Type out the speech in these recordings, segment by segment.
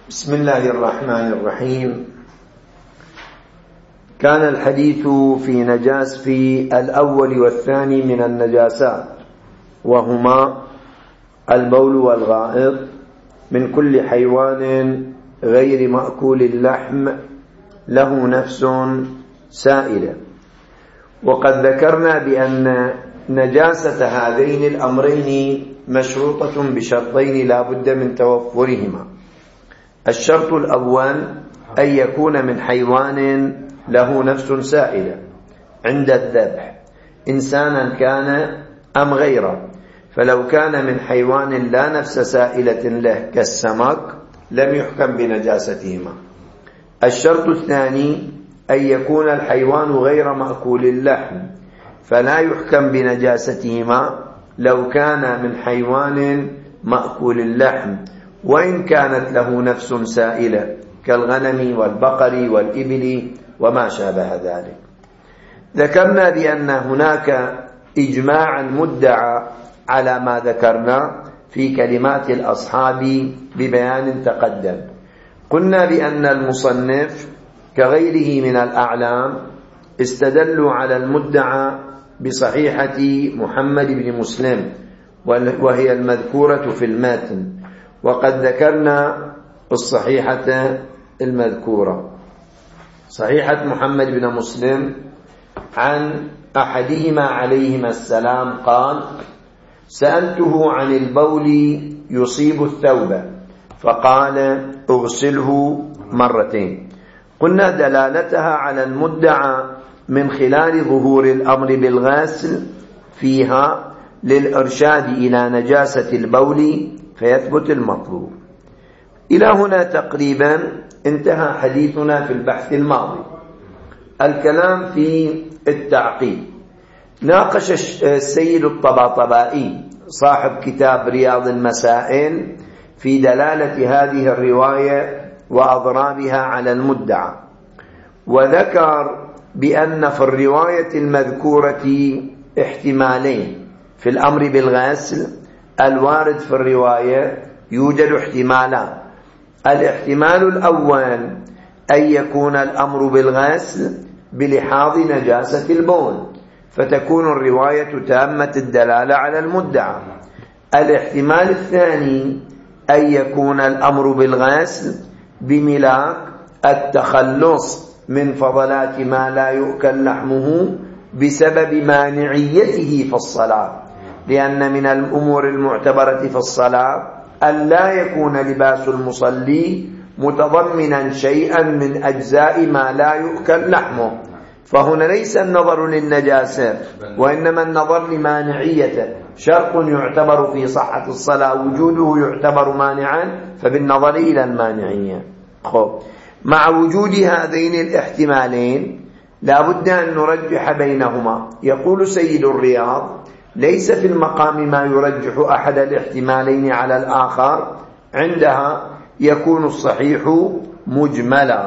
بسم الله الرحمن الرحيم. كان الحديث في الأول والثاني من النجاسات، وهما البول والغائط من كل حيوان غير مأكول اللحم له نفس سائلة. وقد ذكرنا بأن نجاسة هذين الأمرين مشروطة بشرطين لا بد من توفرهما. الشرط الأول أن يكون من حيوان له نفس سائلة عند الذبح، إنسانا كان أم غيره، فلو كان من حيوان لا نفس سائلة له كالسمك لم يحكم بنجاستهما. الشرط الثاني أن يكون الحيوان غير مأكول اللحم، فلا يحكم بنجاستهما لو كان من حيوان مأكول اللحم وإن كانت له نفس سائلة كالغنم والبقر والإبل وما شابه ذلك. ذكرنا بأن هناك إجماعا مدعى على ما ذكرنا في كلمات الأصحاب ببيان تقدم. قلنا بأن المصنف كغيره من الأعلام استدلوا على المدعى بصحيحة محمد بن مسلم، وهي المذكورة في الماتن، وقد ذكرنا الصحيحة المذكورة. صحيحة محمد بن مسلم عن أحدهما عليهما السلام قال: سألته عن البول يصيب الثوب فقال: اغسله مرتين. قلنا دلالتها على المدعى من خلال ظهور الأمر بالغسل فيها للإرشاد إلى نجاسة البول فيثبت المطلوب. إلى هنا تقريبا انتهى حديثنا في البحث الماضي. الكلام في التعقيد. ناقش السيد الطباطبائي صاحب كتاب رياض المسائل في دلالة هذه الرواية وأضرابها على المدعى، وذكر بأن في الرواية المذكورة احتمالين في الأمر بالغسل. الوارد في الرواية يوجد احتمالان: الاحتمال الأول أن يكون الأمر بالغسل بلحاظ نجاسة البول، فتكون الرواية تامة الدلالة على المدعى. الاحتمال الثاني أن يكون الأمر بالغسل بملاك التخلص من فضلات ما لا يؤكل لحمه بسبب مانعيته في الصلاة، لأن من الأمور المعتبرة في الصلاة أن لا يكون لباس المصلي متضمنا شيئا من أجزاء ما لا يؤكل لحمه، فهنا ليس النظر للنجاسة وإنما النظر لمانعيته. شرط يعتبر في صحة الصلاة وجوده يعتبر مانعا، فبالنظر إلى المانعية. مع وجود هذين الاحتمالين لا بد أن نرجح بينهما. يقول سيد الرياض: ليس في المقام ما يرجح أحد الاحتمالين على الآخر، عندها يكون الصحيح مجملا،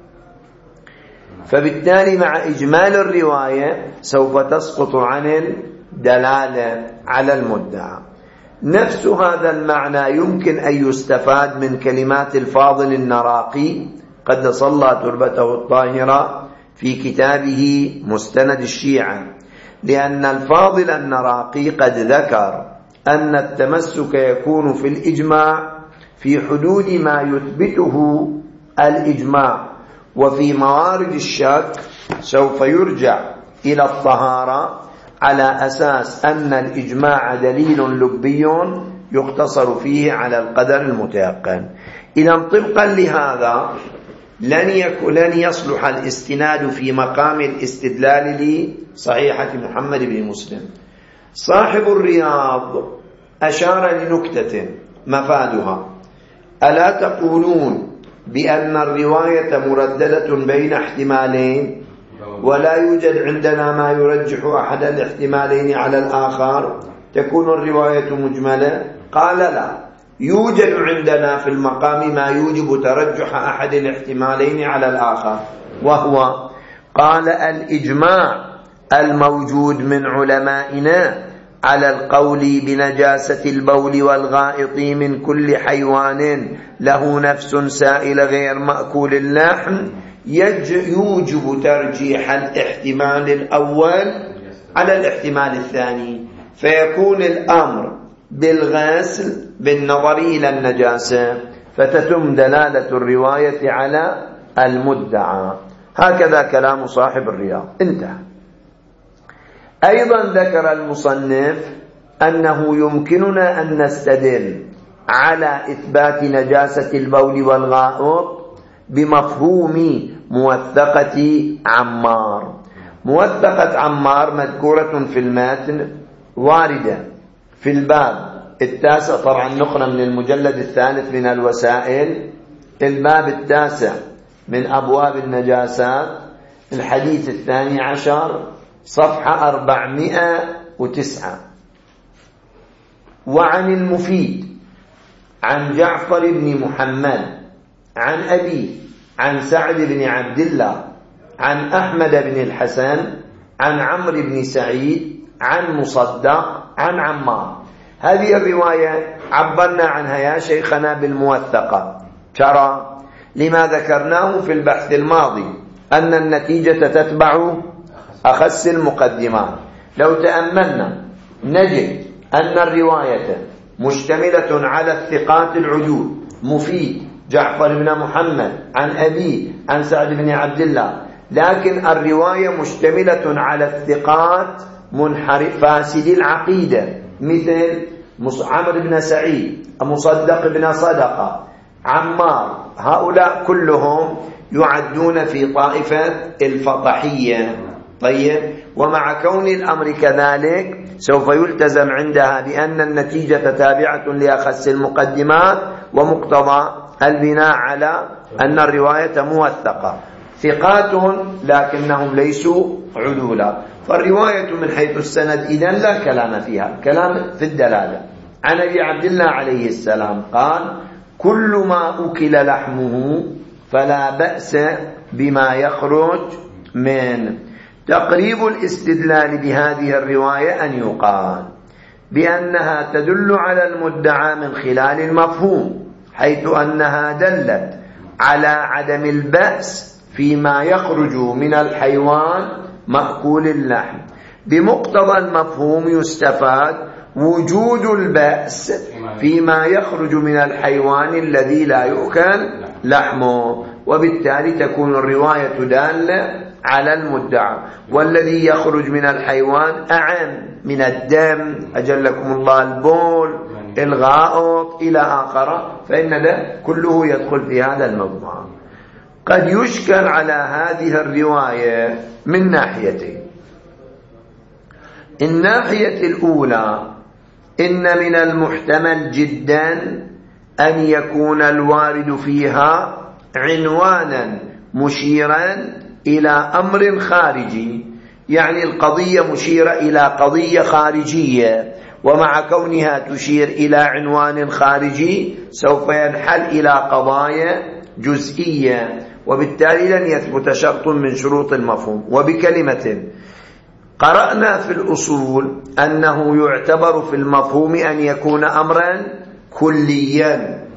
فبالتالي مع إجمال الرواية سوف تسقط عن الدلالة على المدعى. نفس هذا المعنى يمكن أن يستفاد من كلمات الفاضل النراقي قد صلى تربته الطاهرة في كتابه مستند الشيعة، لأن الفاضل النراقي قد ذكر أن التمسك يكون في الإجماع في حدود ما يثبته الإجماع، وفي موارد الشك سوف يرجع إلى الطهارة على أساس أن الإجماع دليل لبي يقتصر فيه على القدر المتيقن. إذا طبقا لهذا لن يصلح الاستناد في مقام الاستدلال لصحيحة محمد بن مسلم. صاحب الرياض أشار لنكتة مفادها: ألا تقولون بأن الرواية مرددة بين احتمالين ولا يوجد عندنا ما يرجح أحد الاحتمالين على الآخر، تكون الرواية مجملة؟ قال: لا، يوجد عندنا في المقام ما يوجب ترجح أحد الاحتمالين على الآخر، وهو قال: الإجماع الموجود من علمائنا على القول بنجاسة البول والغائط من كل حيوان له نفس سائل غير مأكول اللحم يوجب ترجيح الاحتمال الأول على الاحتمال الثاني، فيكون الأمر بالغسل بالنظر إلى النجاسة، فتتم دلالة الرواية على المدعى. هكذا كلام صاحب الرياض. انتهى. أيضا ذكر المصنف أنه يمكننا أن نستدل على إثبات نجاسة البول والغائط بمفهوم موثقة عمار. موثقة عمار مذكورة في المتن، واردة في الباب 9، طبعا نقرأ من المجلد 3 من الوسائل، الباب 9 من أبواب النجاسات، الحديث 12 صفحة 409. وعن المفيد عن جعفر بن محمد عن أبيه عن سعد بن عبد الله عن أحمد بن الحسن عن عمرو بن سعيد عن مصدق عن عمار. هذه الرواية عبرنا عنها يا شيخنا بالموثقة. ترى لما ذكرناه في البحث الماضي أن النتيجة تتبع أخس المقدمات. لو تأملنا نجد أن الرواية مشتملة على الثقات العدول، مفيد جعفر بن محمد عن أبيه عن سعد بن عبد الله، لكن الرواية مشتملة على الثقات فاسد العقيدة مثل عمرو بن سعيد، مصدق بن صدقة، عمار. هؤلاء كلهم يعدون في طائفة الفطحية. طيب، ومع كون الأمر كذلك سوف يلتزم عندها بأن النتيجة تابعة لأخس المقدمات، ومقتضى البناء على أن الرواية موثقة، ثقات لكنهم ليسوا عدولا. فالرواية من حيث السند إذن لا كلام فيها، كلام في الدلالة. عن أبي عبد الله عليه السلام قال: كل ما أكل لحمه فلا بأس بما يخرج من. تقريب الاستدلال بهذه الرواية أن يقال بأنها تدل على المدعى من خلال المفهوم، حيث أنها دلت على عدم البأس فيما يخرج من الحيوان مأكول اللحم. بمقتضى المفهوم يستفاد وجود البأس فيما يخرج من الحيوان الذي لا يؤكل لحمه، وبالتالي تكون الرواية دالة على المدعى. والذي يخرج من الحيوان أعم من الدم، أجلكم الله، البول، الغائط إلى آخره، فإن ده كله يدخل في هذا الموضوع. قد يشكل على هذه الرواية من ناحيتين. الناحية الأولى، إن من المحتمل جدا أن يكون الوارد فيها عنوانا مشيرا إلى أمر خارجي، يعني القضية مشيرة إلى قضية خارجية، ومع كونها تشير إلى عنوان خارجي سوف ينحل إلى قضايا جزئية، وبالتالي لن يثبت شرط من شروط المفهوم. وبكلمة، قرأنا في الأصول أنه يعتبر في المفهوم أن يكون أمرا كليا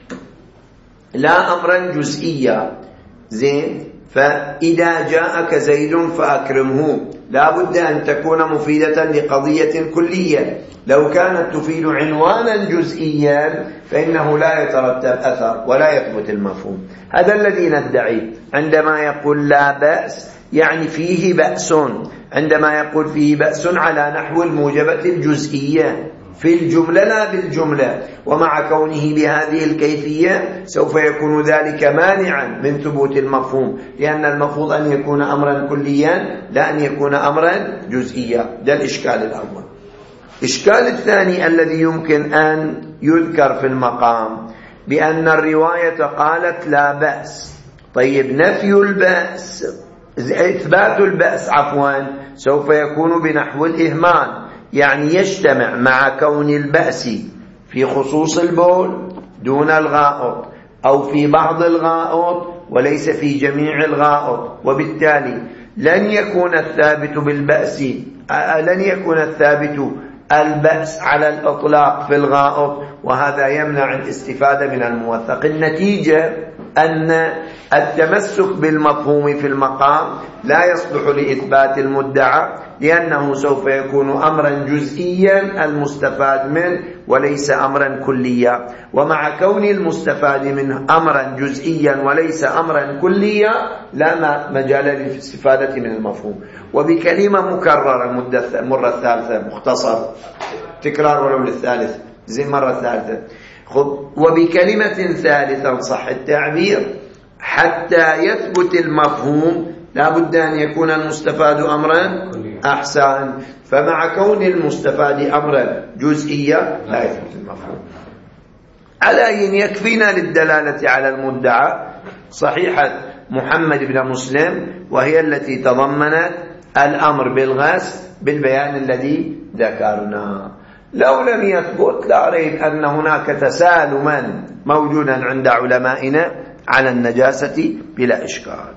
لا أمرا جزئيا. زين، فإذا جاءك زيد فأكرمه لا بد أن تكون مفيدة لقضية كلية. لو كانت تفيد عنوانا جزئيا فإنه لا يترتب أثر ولا يثبت المفهوم. هذا الذي ندعيه عندما يقول لا بأس، يعني فيه بأس. عندما يقول فيه بأس على نحو الموجبة الجزئية في الجملة لا بالجملة، ومع كونه بهذه الكيفية سوف يكون ذلك مانعا من ثبوت المفهوم، لأن المفروض أن يكون أمرا كليا لا أن يكون أمرا جزئيا. ده الإشكال الأول. الإشكال الثاني الذي يمكن أن يذكر في المقام بأن الرواية قالت لا بأس. طيب، نفي البأس، إثبات البأس سوف يكون بنحو الإهمال، يعني يجتمع مع كون البأس في خصوص البول دون الغائط، أو في بعض الغائط وليس في جميع الغائط، وبالتالي لن يكون الثابت بالبأس، لن يكون الثابت البأس على الإطلاق في الغائط، وهذا يمنع الاستفادة من الموثق. النتيجة أن التمسك بالمفهوم في المقام لا يصلح لإثبات المدعى، لأنه سوف يكون أمرا جزئيا المستفاد منه وليس أمرا كليا. ومع كون المستفاد منه أمرا جزئيا وليس أمرا كليا لا مجال للاستفادة من المفهوم. وبكلمة مكررة مرة ثالثة، مختصر تكرار ولو للثالث زي مرة ثالثة، وبكلمة ثالثة صح التعبير، حتى يثبت المفهوم لا بد أن يكون المستفاد أمرا أحسن. فمع كون المستفاد أمرا جزئيا لا يثبت المفهوم. على أن يكفينا للدلالة على المدعى صحيحة محمد بن مسلم، وهي التي تضمنت الأمر بالغسل بالبيان الذي ذكرنا. لو لم يثبت لا ريب أن هناك تسالما موجودا عند علمائنا على النجاسة بلا إشكال.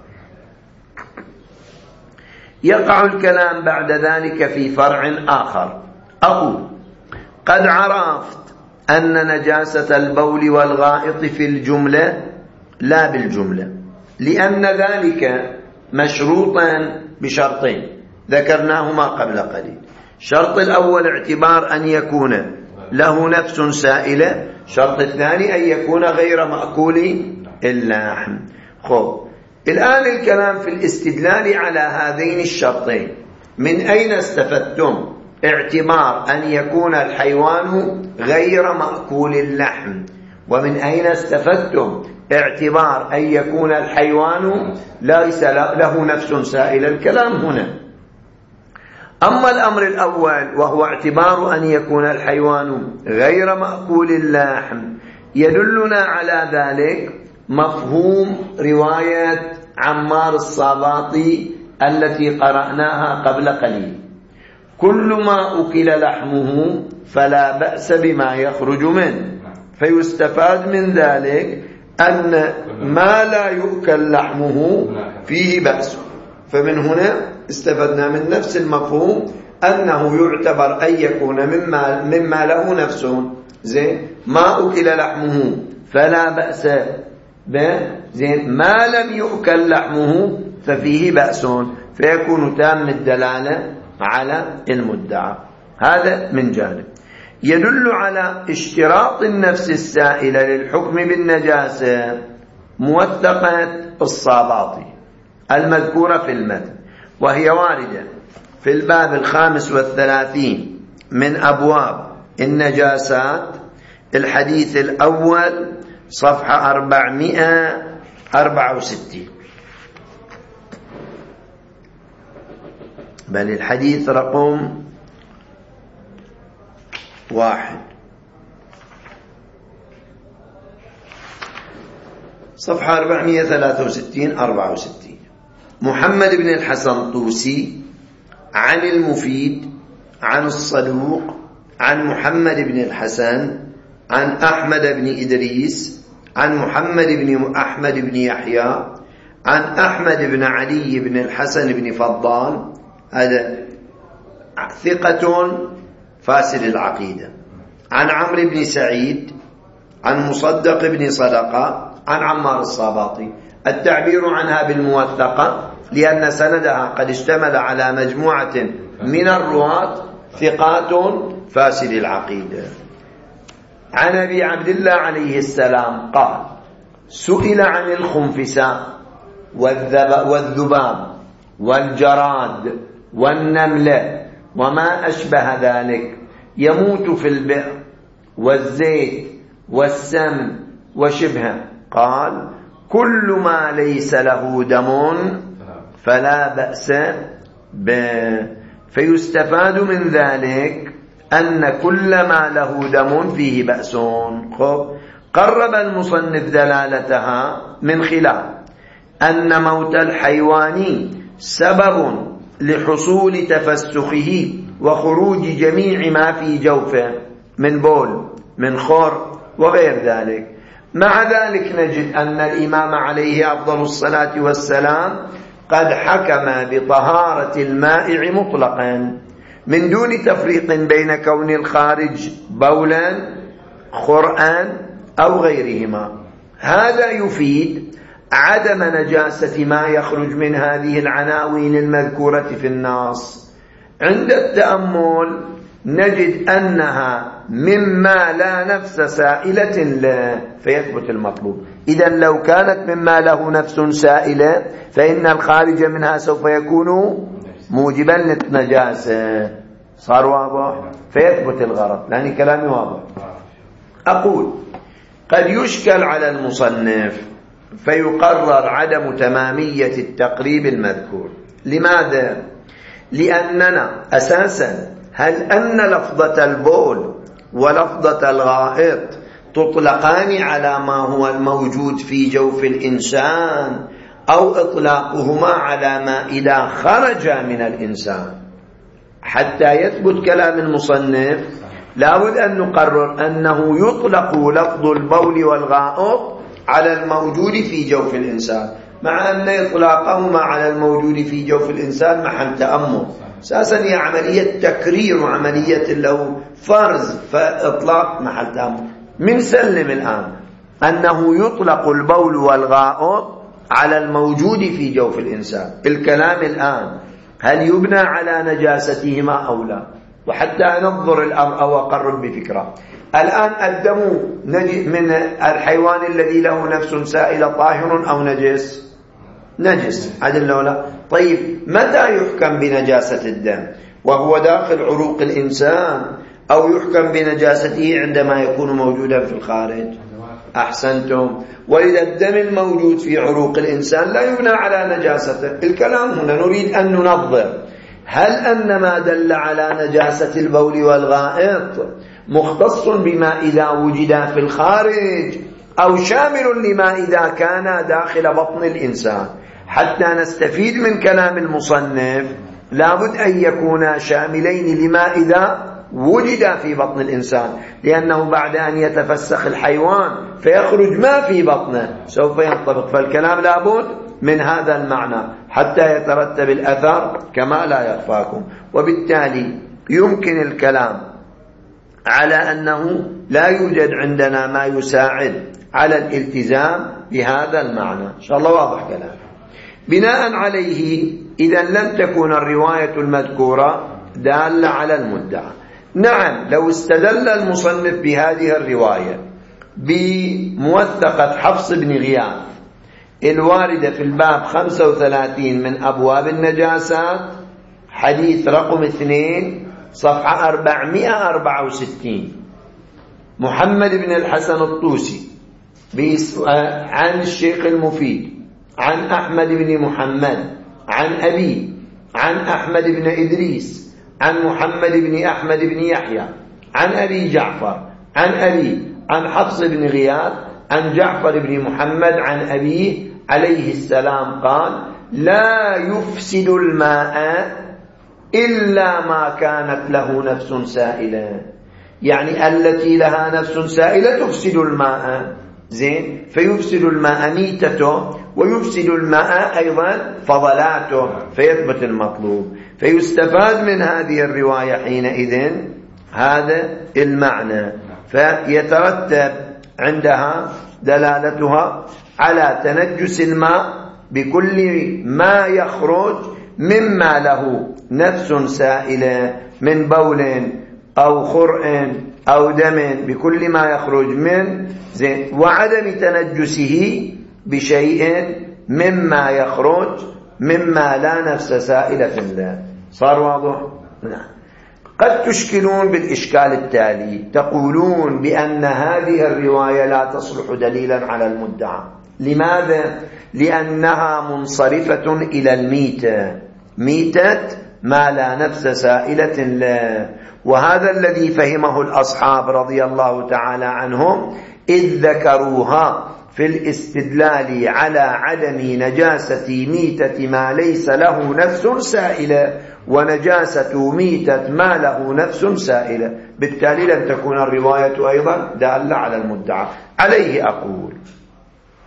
يقع الكلام بعد ذلك في فرع آخر. أقول قد عرفت أن نجاسة البول والغائط في الجملة لا بالجملة، لأن ذلك مشروطا بشرطين ذكرناهما قبل قليل. الشرط الأول اعتبار أن يكون له نفس سائلة، الشرط الثاني أن يكون غير مأكول اللحم. الآن الكلام في الاستدلال على هذين الشرطين. من أين استفدتم اعتبار أن يكون الحيوان غير مأكول اللحم؟ ومن أين استفدتم اعتبار أن يكون الحيوان ليس له نفس سائلة؟ الكلام هنا. أما الأمر الأول وهو اعتبار أن يكون الحيوان غير مأكول اللحم، يدلنا على ذلك مفهوم رواية عمار الصاباطي التي قرأناها قبل قليل: كل ما أكل لحمه فلا بأس بما يخرج منه. فيستفاد من ذلك أن ما لا يؤكل لحمه فيه بأس. فمن هنا استفدنا من نفس المفهوم أنه يعتبر أن يكون مما له نفس، زين، ما أكل لحمه فلا بأس به، زين، ما لم يؤكل لحمه ففيه بأس، فيكون تام الدلالة على المدعى. هذا من جانب. يدل على اشتراط النفس السائلة للحكم بالنجاسة موثقة الصاباطي المذكورة في المتن، وهي واردة في الباب 35 من أبواب النجاسات، الحديث الأول صفحة 464، بل الحديث رقم 1، صفحة 463-64. محمد بن الحسن طوسي عن المفيد عن الصدوق عن محمد بن الحسن عن أحمد بن إدريس عن محمد بن أحمد بن يحيى عن أحمد بن علي بن الحسن بن فضال، هذا ثقة فاسد العقيدة، عن عمرو بن سعيد عن مصدق بن صدقة عن عمار الصاباطي. التعبير عنها بالموثقة لأن سندها قد اشتمل على مجموعة من الرواة ثقات فاسد العقيدة. عن أبي عبد الله عليه السلام قال: سئل عن الخنفساء والذباب والجراد والنملة وما أشبه ذلك يموت في البئر والزيت والسم وشبهه، قال: كل ما ليس له دم فلا بأس به. فيستفاد من ذلك أن كل ما له دم فيه بأس. قرب المصنف دلالتها من خلال أن موت الحيوان سبب لحصول تفسخه وخروج جميع ما في جوفه من بول من خور وغير ذلك. مع ذلك نجد أن الإمام عليه أفضل الصلاة والسلام قد حكم بطهارة المائع مطلقا، من دون تفريق بين كون الخارج بولا خرآن أو غيرهما. هذا يفيد عدم نجاسة ما يخرج من هذه العناوين المذكورة في النص. عند التأمل نجد أنها مما لا نفس سائلة له فيثبت المطلوب. إذن لو كانت مما له نفس سائلة فإن الخارج منها سوف يكون موجبا للنجاسة. صار واضح؟ فيثبت الغرض، لأن كلامي واضح. أقول قد يشكل على المصنف فيقرر عدم تمامية التقريب المذكور. لماذا؟ لأننا أساسا هل أن لفظة البول ولفظة الغائط تطلقان على ما هو الموجود في جوف الإنسان، أو إطلاقهما على ما إذا خرج من الإنسان؟ حتى يثبت كلام المصنف لابد أن نقرر أنه يطلق لفظ البول والغائط على الموجود في جوف الإنسان، مع أن إطلاقهما على الموجود في جوف الإنسان محل تأمل. أساسا هي عملية تكرير وعملية له فرز، فإطلاق محل تأمل. من سلم الآن أنه يطلق البول والغائط على الموجود في جوف الإنسان. الكلام الآن هل يبنى على نجاستهما أو لا؟ وحتى أنظر الأمر أو أقرب بفكرة. الآن الدم من الحيوان الذي له نفس سائلة طاهر أو نجس؟ نجس، عدل ولا؟ طيب متى يحكم بنجاسة الدم؟ وهو داخل عروق الإنسان، أو يحكم بنجاسته عندما يكون موجودا في الخارج؟ أحسنتم. وإذا الدم الموجود في عروق الإنسان لا يبنى على نجاسته. الكلام هنا نريد أن ننظر هل أن ما دل على نجاسة البول والغائط مختص بما إذا وجد في الخارج، أو شامل لما إذا كان داخل بطن الإنسان؟ حتى نستفيد من كلام المصنف لابد أن يكون شاملين لما إذا وجد في بطن الإنسان، لأنه بعد أن يتفسخ الحيوان فيخرج ما في بطنه سوف ينطبق. فالكلام لابد من هذا المعنى حتى يترتب الأثر كما لا يخفاكم. وبالتالي يمكن الكلام على أنه لا يوجد عندنا ما يساعد على الالتزام بهذا المعنى. إن شاء الله واضح كلام. بناء عليه إذا لم تكن الرواية المذكورة دالة على المدعى. نعم، لو استدل المصنف بهذه الرواية بموثقة حفص بن غياث الواردة في الباب 35 من أبواب النجاسات، حديث رقم 2 صفحة 464، محمد بن الحسن الطوسي عن الشيخ المفيد عن أحمد بن محمد عن أبي عن أحمد بن إدريس عن محمد بن أحمد بن يحيى عن أبي جعفر عن أبي عن حفص بن غياث عن جعفر بن محمد عن أبيه عليه السلام قال: لا يفسد الماء إلا ما كانت له نفس سائلة. يعني التي لها نفس سائلة تفسد الماء، زين، فيفسد الماء ميتته ويفسد الماء أيضا فضلاته، فيثبت المطلوب. فيستفاد من هذه الرواية حينئذ هذا المعنى، فيترتب عندها دلالتها على تنجس الماء بكل ما يخرج مما له نفس سائلة من بول أو خرء أو دم، بكل ما يخرج من زين، وعدم تنجسه بشيء مما يخرج مما لا نفس سائلة له. صار واضح؟ نعم. قد تشكلون بالإشكال التالي، تقولون بأن هذه الرواية لا تصلح دليلا على المدعى. لماذا؟ لأنها منصرفة إلى الميتة، ميتة ما لا نفس سائلة له، وهذا الذي فهمه الأصحاب رضي الله تعالى عنهم إذ ذكروها في الاستدلال على عدم نجاسة ميتة ما ليس له نفس سائلة ونجاسة ميتة ما له نفس سائلة. بالتالي لم تكون الرواية أيضا دالة على المدعى. عليه أقول: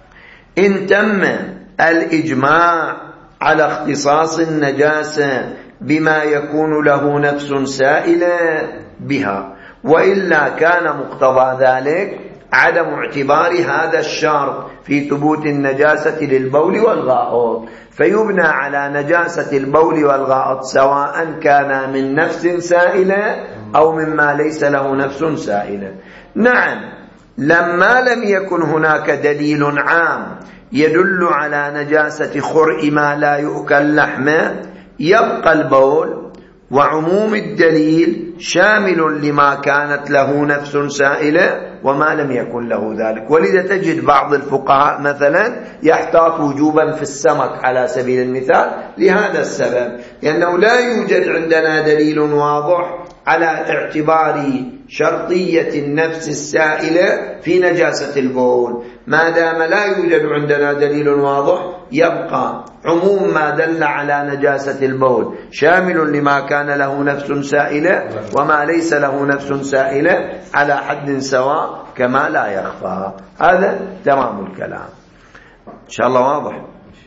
إن تم الإجماع على اختصاص النجاسة بما يكون له نفس سائلة بها، وإلا كان مقتضى ذلك عدم اعتبار هذا الشرط في ثبوت النجاسة للبول والغائط، فيبنى على نجاسة البول والغائط سواء كان من نفس سائلة أو مما ليس له نفس سائلة. نعم، لما لم يكن هناك دليل عام يدل على نجاسة خرء ما لا يؤكل لحمه، يبقى البول وعموم الدليل شامل لما كانت له نفس سائلة وما لم يكن له ذلك. ولذا تجد بعض الفقهاء مثلا يحتاط وجوبا في السمك على سبيل المثال لهذا السبب، لأنه لا يوجد عندنا دليل واضح على اعتبار شرطية النفس السائلة في نجاسة البول. ما دام لا يوجد عندنا دليل واضح يبقى عموم ما دل على نجاسة البول شامل لما كان له نفس سائلة وما ليس له نفس سائلة على حد سواء كما لا يخفى. هذا تمام الكلام إن شاء الله واضح.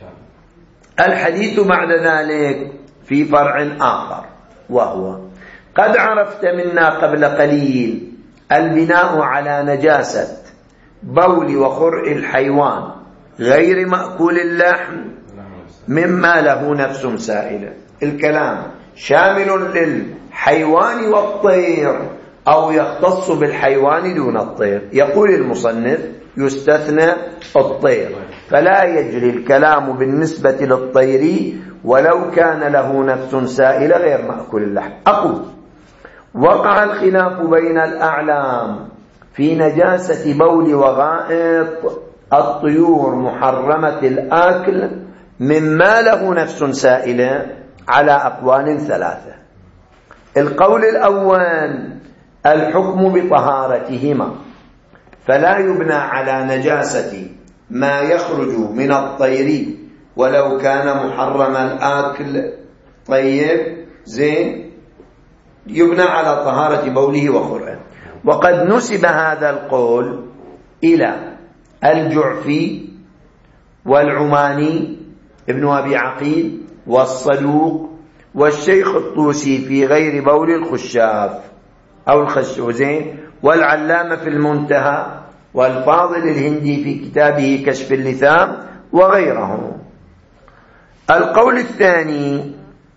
الحديث بعد ذلك في فرع آخر، وهو قد عرفت منا قبل قليل البناء على نجاسة بول وخرء الحيوان غير مأكول اللحم مما له نفس سائلة. الكلام شامل للحيوان والطير أو يختص بالحيوان دون الطير. يقول المصنف يستثنى الطير، فلا يجري الكلام بالنسبة للطير ولو كان له نفس سائلة غير مأكول اللحم. أقول وقع الخلاف بين الأعلام في نجاسة بول وغائط الطيور محرمة الآكل مما له نفس سائلة على أقوال ثلاثة. القول الأول الحكم بطهارتهما، فلا يبنى على نجاسة ما يخرج من الطير ولو كان محرم الآكل. طيب زين، يبنى على طهارة بوله وخرعه. وقد نسب هذا القول إلى الجعفي والعماني ابن أبي عقيل والصدوق والشيخ الطوسي في غير بول الخشاف أو الخشوزين، والعلامة في المنتهى، والفاضل الهندي في كتابه كشف اللثام وغيرهم. القول الثاني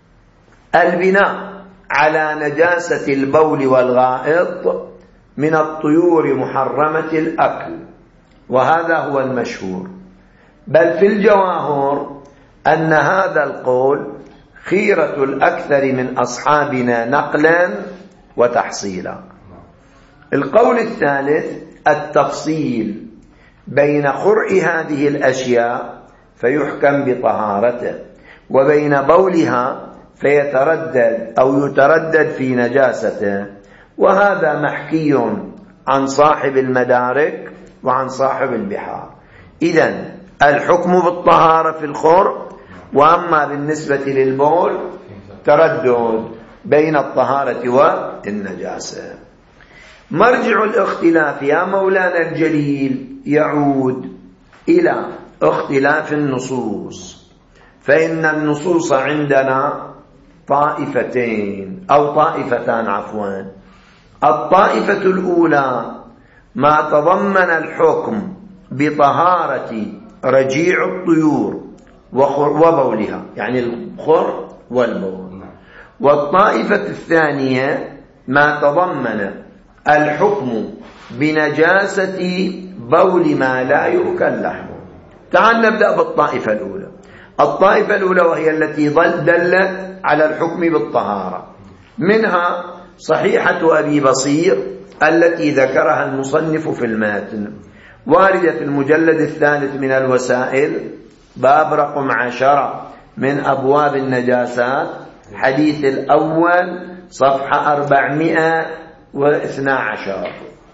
البناء على نجاسة البول والغائط من الطيور محرمة الأكل، وهذا هو المشهور، بل في الجواهر أن هذا القول خيرة الأكثر من أصحابنا نقلا وتحصيلا. القول الثالث التفصيل بين خرء هذه الأشياء فيحكم بطهارته وبين بولها فيتردد أو يتردد في نجاسته، وهذا محكي عن صاحب المدارك وعن صاحب البحار. إذن الحكم بالطهارة في الخرء، وأما بالنسبة للبول تردد بين الطهارة والنجاسة. مرجع الاختلاف يا مولانا الجليل يعود إلى اختلاف النصوص، فإن النصوص عندنا طائفتين أو طائفتان عفوا. الطائفة الأولى ما تضمن الحكم بطهارة رجيع الطيور وبولها، يعني الخر والبول. والطائفة الثانية ما تضمن الحكم بنجاسة بول ما لا يؤكل لحمه. تعال نبدأ بالطائفة الأولى. الطائفة الأولى وهي التي دلت على الحكم بالطهارة، منها صحيحة أبي بصير التي ذكرها المصنف في الماتن، واردة في المجلد الثالث من الوسائل باب رقم 10 من أبواب النجاسات، حديث الأول صفحة 412.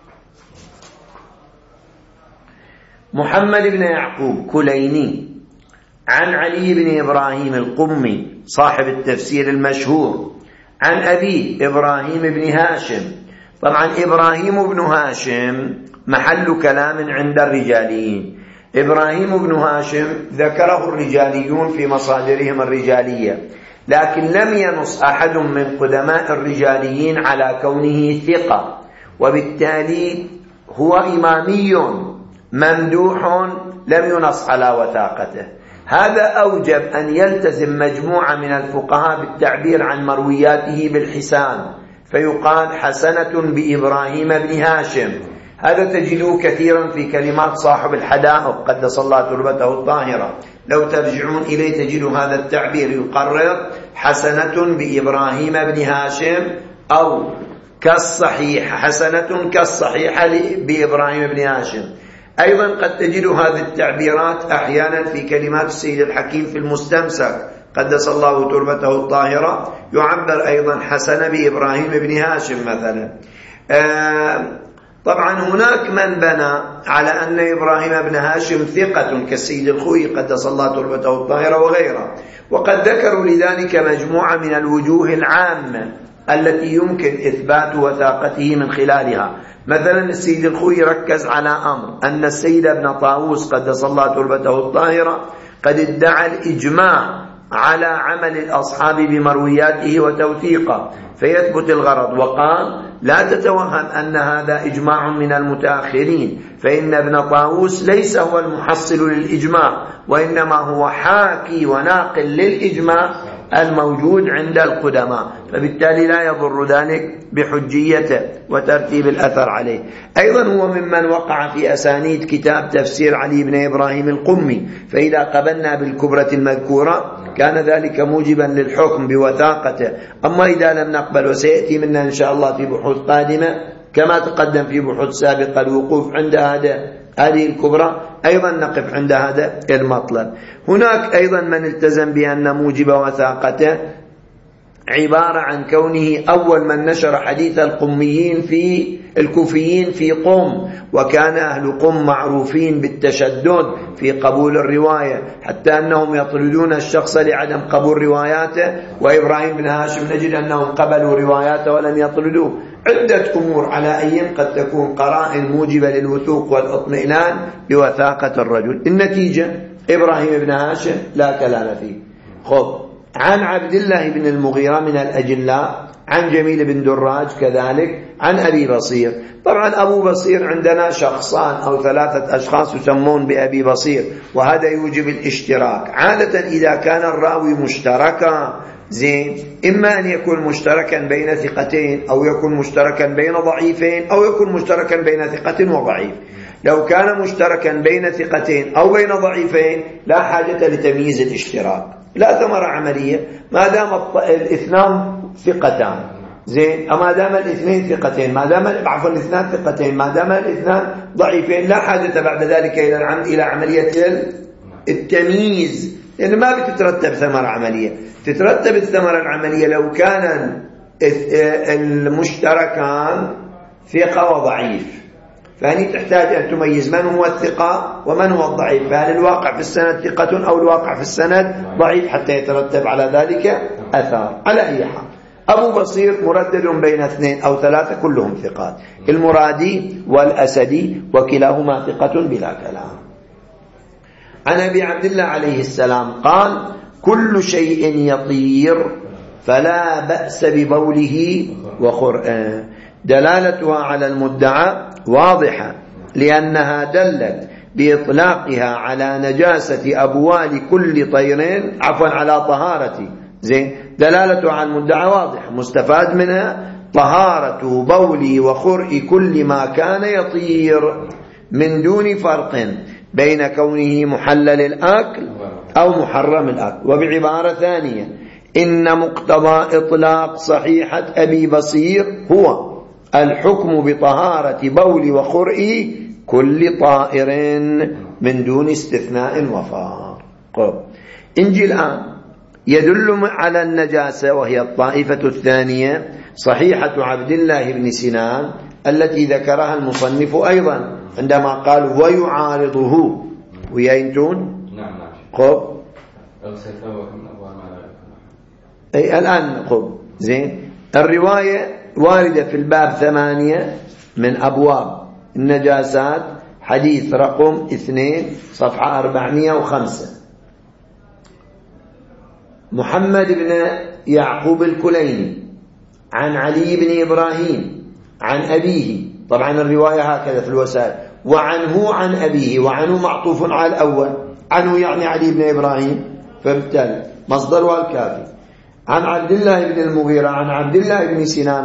محمد بن يعقوب كليني عن علي بن إبراهيم القمي صاحب التفسير المشهور عن أبي إبراهيم بن هاشم. طبعا إبراهيم بن هاشم محل كلام عند الرجاليين. إبراهيم بن هاشم ذكره الرجاليون في مصادرهم الرجالية، لكن لم ينص أحد من قدماء الرجاليين على كونه ثقة، وبالتالي هو إمامي ممدوح لم ينص على وثاقته. هذا أوجب أن يلتزم مجموعة من الفقهاء بالتعبير عن مروياته بالحسان، فيقال حسنة بإبراهيم بن هاشم. هذا تجدوه كثيرا في كلمات صاحب الحدائق قدس الله تربته الطاهرة، لو ترجعون إليه تجدوا هذا التعبير يقرر حسنة بإبراهيم بن هاشم، أو كالصحيح حسنة كالصحيحة بإبراهيم بن هاشم. أيضا قد تجد هذه التعبيرات أحيانا في كلمات السيد الحكيم في المستمسك قدس الله تربته الطاهرة، يعبر أيضا حسنة بإبراهيم بن هاشم مثلا. طبعا هناك من بنى على أن إبراهيم بن هاشم ثقة كالسيد الخوئي قدس الله تربته الطاهرة وغيره، وقد ذكروا لذلك مجموعة من الوجوه العامة التي يمكن إثبات وثاقته من خلالها. مثلا السيد الخوئي ركز على أمر أن السيد ابن طاووس قدس الله تربته الطاهرة قد ادعى الإجماع على عمل الأصحاب بمروياته وتوثيقه فيثبت الغرض، وقال لا تتوهم أن هذا إجماع من المتأخرين، فإن ابن طاووس ليس هو المحصل للإجماع، وإنما هو حاكي وناقل للإجماع الموجود عند القدماء، فبالتالي لا يضر ذلك بحجيته وترتيب الأثر عليه. أيضا هو ممن وقع في أسانيد كتاب تفسير علي بن إبراهيم القمي، فإذا قبلنا بالكبرة المذكورة كان ذلك موجبا للحكم بوثاقته. أما إذا لم نقبل، وسيأتي منا إن شاء الله في بحوث قادمة كما تقدم في بحوث سابقة الوقوف عند هذه الكبرى، أيضا نقف عند هذا المطلب. هناك أيضا من التزم بأن موجب وثاقته عبارة عن كونه أول من نشر حديث الكوفيين في قم، وكان أهل قم معروفين بالتشدد في قبول الرواية، حتى أنهم يطردون الشخص لعدم قبول رواياته، وإبراهيم بن هاشم نجد أنهم قبلوا رواياته ولم يطردوه. عدة أمور على أي قد تكون قرائن موجبة للوثوق والاطمئنان بوثاقة الرجل. النتيجة إبراهيم بن هاشم لا كلام فيه. عن عبد الله بن المغيرة من الأجلاء، عن جميل بن دراج كذلك، عن أبي بصير. طبعا أبو بصير عندنا شخصان أو 3 أشخاص يسمون بأبي بصير، وهذا يوجب الاشتراك. عادة إذا كان الراوي مشتركا زين، إما أن يكون مشتركا بين ثقتين، أو يكون مشتركا بين ضعيفين، أو يكون مشتركا بين ثقة وضعيف. لو كان مشتركا بين ثقتين أو بين ضعيفين لا حاجة لتمييز الاشتراك، لا ثمرة عملية ما دام الاثنان ثقتان زين، أما دام الاثنين ثقتين، ما دام الاثنان ثقتين، ما دام الاثنان ضعيفين، لا حاجة بعد ذلك إلى عملية التمييز، لأن ما بتترتب ثمرة عملية. تترتب الثمرة العملية لو كان المشتركان ثقة وضعيف، فهني تحتاج أن تميز من هو الثقة ومن هو الضعيف، فهل الواقع في السند ثقة أو الواقع في السند ضعيف، حتى يترتب على ذلك أثار. على أي حال أبو بصير مردد بين 2 أو 3 كلهم ثقات، المرادي والأسدي وكلاهما ثقة بلا كلام. عن أبي عبد الله عليه السلام قال: كل شيء يطير فلا بأس ببوله وخرئه. دلالتها على المدعى واضحة، لأنها دلت بإطلاقها على نجاسة أبوال كل طير، على طهارة زين. دلالتها على المدعى واضحة، مستفاد منها طهارة بول وخرء كل ما كان يطير من دون فرق بين كونه محلل الأكل أو محرم الأكل. وبعبارة ثانية، إن مقتضى إطلاق صحيحة أبي بصير هو الحكم بطهارة بول وخرء كل طائر من دون استثناء وفار. إنجي الآن يدل على النجاسة، وهي الطائفة الثانية، صحيحة عبد الله بن سنان التي ذكرها المصنف أيضا عندما قال ويعارضه وينتون. نعم. الآن زين. الرواية واردة في الباب 8 من أبواب النجاسات، حديث رقم 2 صفحة 405. محمد بن يعقوب الكليني عن علي بن إبراهيم عن أبيه، طبعا الرواية هكذا في الوسائل، وعنه عن أبيه، وعنه معطوف على الأول، عنه يعني علي بن إبراهيم، فبالتالي مصدرها الكافي. عن عبد الله بن المغيرة عن عبد الله بن سنان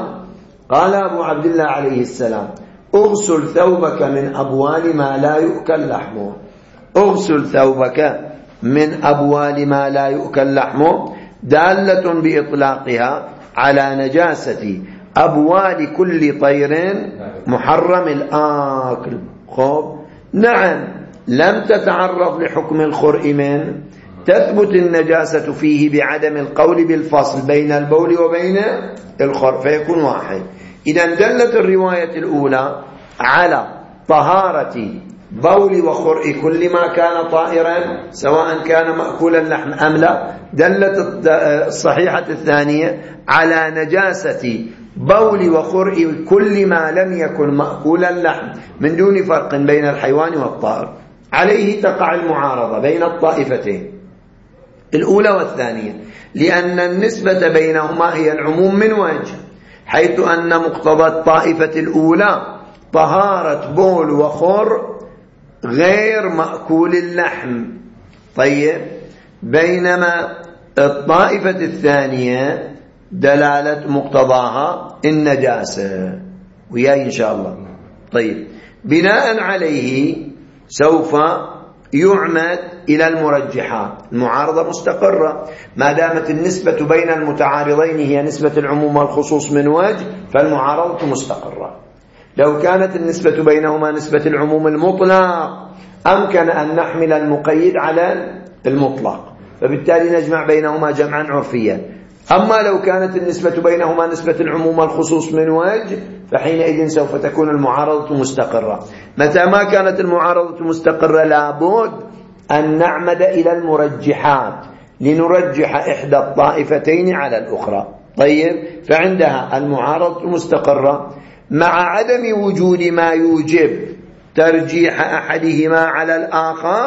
قال أبو عبد الله عليه السلام: اغسل ثوبك من أبوال ما لا يؤكل لحمه. اغسل ثوبك من أبوال ما لا يؤكل لحمه دالة بإطلاقها على نجاسة أبوال كل طير محرم الآكل. خب نعم، لم تتعرض لحكم الخرء منه، تثبت النجاسة فيه بعدم القول بالفصل بين البول وبين الخرء فيكون واحد. إذا دلت الرواية الأولى على طهارة بول وخرء كل ما كان طائرا سواء كان مأكولا اللحم أم لا. دلت الصحيحة الثانية على نجاسة بول وخرء كل ما لم يكن مأكولا اللحم من دون فرق بين الحيوان والطائر. عليه تقع المعارضة بين الطائفتين الأولى والثانية، لأن النسبة بينهما هي العموم من وجه، حيث أن مقتضى الطائفة الأولى طهارة بول وخر غير مأكول اللحم. طيب، بينما الطائفة الثانية دلالة مقتضاها النجاسة، وياي إن شاء الله. طيب، بناء عليه سوف يعمد إلى المرجحات. المعارضة مستقرة ما دامت النسبة بين المتعارضين هي نسبة العموم والخصوص من وجه، فالمعارضة مستقرة. لو كانت النسبة بينهما نسبة العموم المطلق أمكن أن نحمل المقيد على المطلق، فبالتالي نجمع بينهما جمعا عرفيا. أما لو كانت النسبة بينهما نسبة العموم والخصوص من وجه، فحينئذ سوف تكون المعارضة مستقرة. متى ما كانت المعارضة مستقرة لابد أن نعمد إلى المرجحات لنرجح إحدى الطائفتين على الأخرى. طيب، فعندها المعارضة مستقرة مع عدم وجود ما يوجب ترجيح أحدهما على الآخر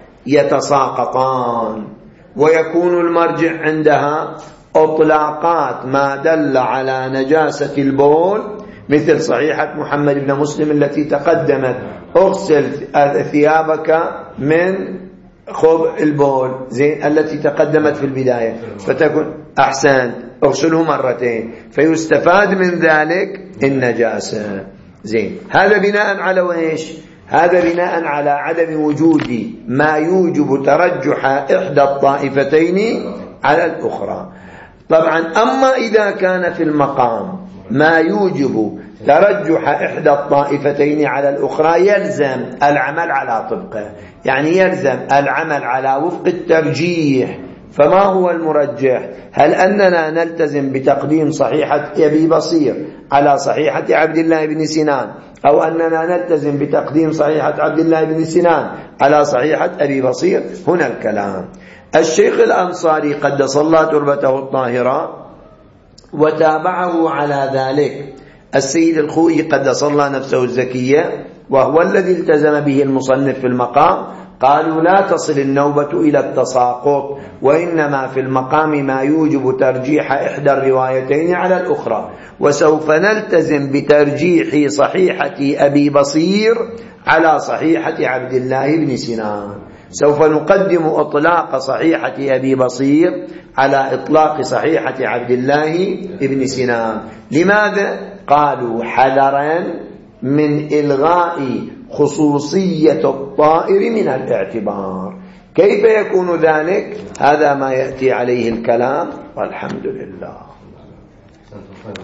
يتساقطان، ويكون المرجع عندها أطلاقات ما دل على نجاسة البول، مثل صحيحة محمد بن مسلم التي تقدمت: اغسل ثيابك من خب البول، زين، التي تقدمت في البداية، فتكون أحسن اغسله مرتين، فيستفاد من ذلك النجاسة. زين، هذا بناء على وإيش؟ هذا بناء على عدم وجود ما يوجب ترجح إحدى الطائفتين على الأخرى. طبعا أما إذا كان في المقام ما يوجب ترجح إحدى الطائفتين على الأخرى يلزم العمل على طبقه، يعني يلزم العمل على وفق الترجيح. فما هو المرجح؟ هل أننا نلتزم بتقديم صحيحة أبي بصير على صحيحة عبد الله بن سنان، أو أننا نلتزم بتقديم صحيحة عبد الله بن سنان على صحيحة أبي بصير؟ هنا الكلام. الشيخ الأنصاري قدس الله تربته الطاهرة وتابعه على ذلك السيد الخوئي قدس الله نفسه الزكية، وهو الذي التزم به المصنف في المقام. قالوا لا تصل النوبة إلى التساقط، وإنما في المقام ما يوجب ترجيح إحدى الروايتين على الأخرى، وسوف نلتزم بترجيح صحيحة أبي بصير على صحيحة عبد الله بن سنان. سوف نقدم إطلاق صحيحة أبي بصير على إطلاق صحيحة عبد الله بن سنان. لماذا؟ قالوا حذرا من إلغاء خصوصية الطائر من الاعتبار. كيف يكون ذلك؟ هذا ما يأتي عليه الكلام، والحمد لله.